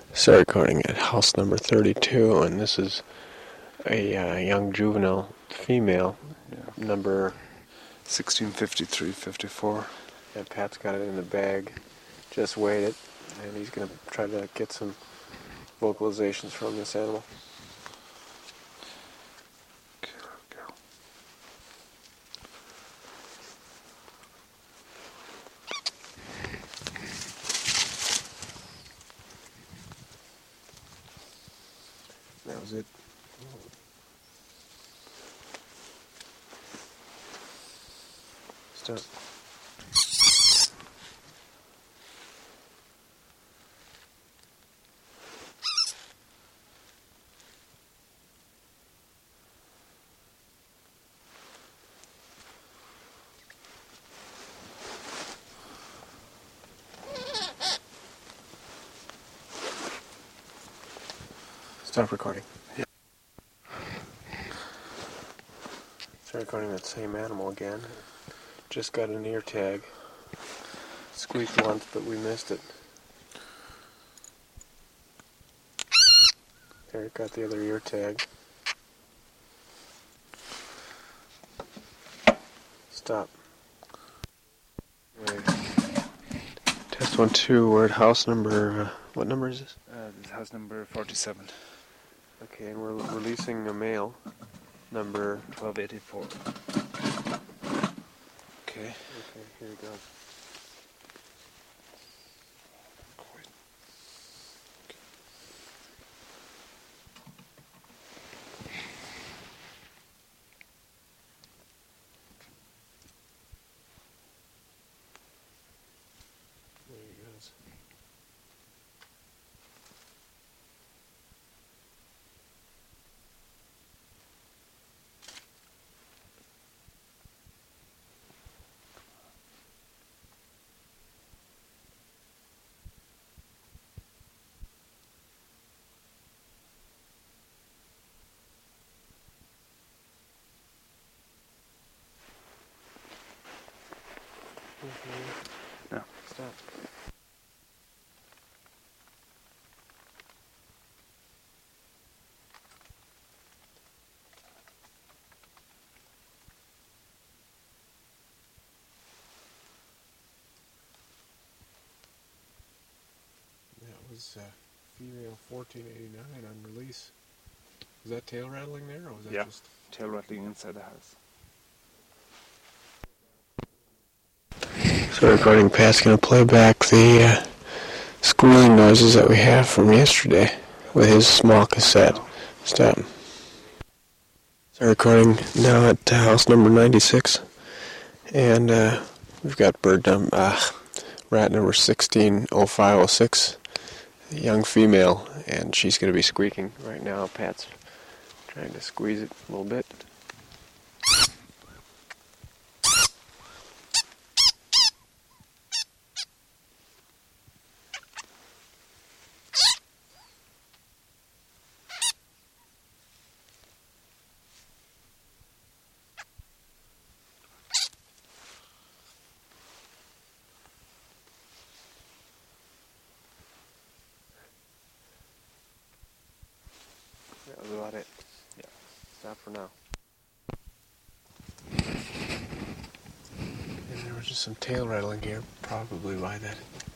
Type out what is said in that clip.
Start recording at house number 32, and this is a young juvenile female, number 1653-54. And Pat's got it in the bag, just weighed it, and he's going to try to get some vocalizations from this animal. That was it. Stop. Stop recording. Yeah. Start recording that same animal again. Just got an ear tag. Squeaked once, but we missed it. Eric got the other ear tag. Stop. Anyway. Test 1, 2. We're at house number. What number is this? This is house number 47. Okay, and we're releasing a male. Number 1284. Okay. Okay, here we go. There he goes. No. Stop. That was female 1489 on release. Was that tail rattling there, or was that just... Tail rattling inside the house. So recording Pat's going to play back the squealing noises that we have from yesterday with his small cassette. Stop. So recording now at house number 96, and we've got rat number 160506, a young female, and she's going to be squeaking right now. Pat's trying to squeeze it a little bit. That was about it. Yeah. Stop for now. And there was just some tail rattling here, probably why that